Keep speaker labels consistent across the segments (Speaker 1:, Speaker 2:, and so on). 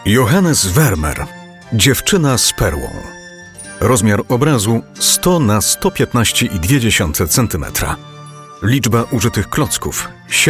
Speaker 1: Johannes Vermeer. Dziewczyna z perłą. Rozmiar obrazu 100 na 115,2 cm. Liczba użytych klocków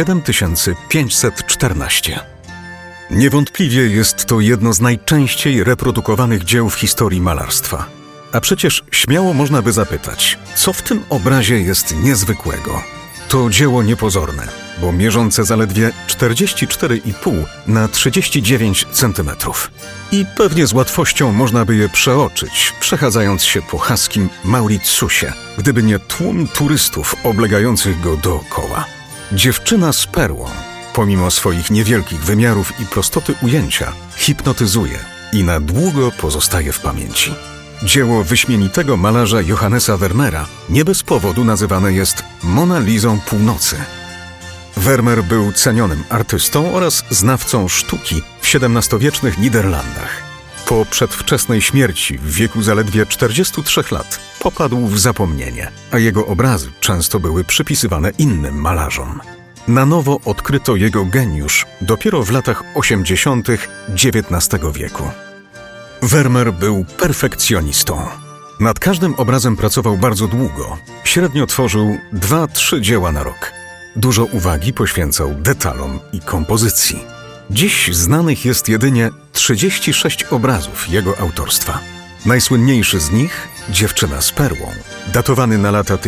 Speaker 1: 7514. Niewątpliwie jest to jedno z najczęściej reprodukowanych dzieł w historii malarstwa. A przecież śmiało można by zapytać, co w tym obrazie jest niezwykłego? To dzieło niepozorne, bo mierzące zaledwie 44,5 na 39 cm. I pewnie z łatwością można by je przeoczyć, przechadzając się po haskim Mauritiusie, gdyby nie tłum turystów oblegających go dookoła. Dziewczyna z perłą, pomimo swoich niewielkich wymiarów i prostoty ujęcia, hipnotyzuje i na długo pozostaje w pamięci. Dzieło wyśmienitego malarza Johannesa Vermeera nie bez powodu nazywane jest Mona Lisą Północy. Vermeer był cenionym artystą oraz znawcą sztuki w XVII-wiecznych Niderlandach. Po przedwczesnej śmierci w wieku zaledwie 43 lat popadł w zapomnienie, a jego obrazy często były przypisywane innym malarzom. Na nowo odkryto jego geniusz dopiero w latach 80. XIX wieku. Vermeer był perfekcjonistą. Nad każdym obrazem pracował bardzo długo. Średnio tworzył 2-3 dzieła na rok. Dużo uwagi poświęcał detalom i kompozycji. Dziś znanych jest jedynie 36 obrazów jego autorstwa. Najsłynniejszy z nich, Dziewczyna z perłą, datowany na lata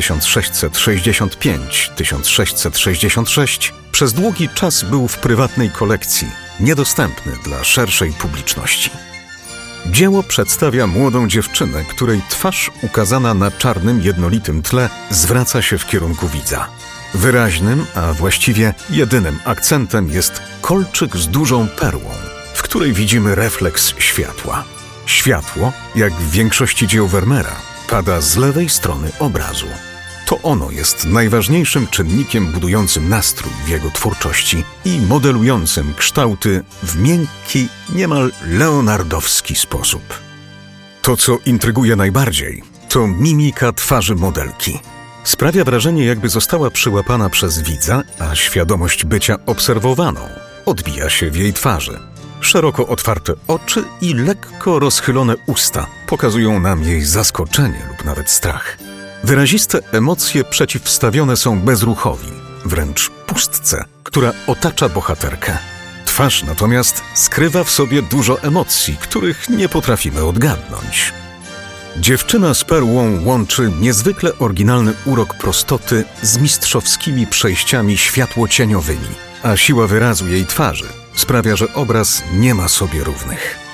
Speaker 1: 1665-1666, przez długi czas był w prywatnej kolekcji, niedostępny dla szerszej publiczności. Dzieło przedstawia młodą dziewczynę, której twarz ukazana na czarnym, jednolitym tle zwraca się w kierunku widza. Wyraźnym, a właściwie jedynym akcentem jest kolczyk z dużą perłą, w której widzimy refleks światła. Światło, jak w większości dzieł Vermeera, pada z lewej strony obrazu. To ono jest najważniejszym czynnikiem budującym nastrój w jego twórczości i modelującym kształty w miękki, niemal leonardowski sposób. To, co intryguje najbardziej, to mimika twarzy modelki. Sprawia wrażenie, jakby została przyłapana przez widza, a świadomość bycia obserwowaną odbija się w jej twarzy. Szeroko otwarte oczy i lekko rozchylone usta pokazują nam jej zaskoczenie lub nawet strach. Wyraziste emocje przeciwstawione są bezruchowi, wręcz pustce, która otacza bohaterkę. Twarz natomiast skrywa w sobie dużo emocji, których nie potrafimy odgadnąć. Dziewczyna z perłą łączy niezwykle oryginalny urok prostoty z mistrzowskimi przejściami światłocieniowymi, a siła wyrazu jej twarzy sprawia, że obraz nie ma sobie równych.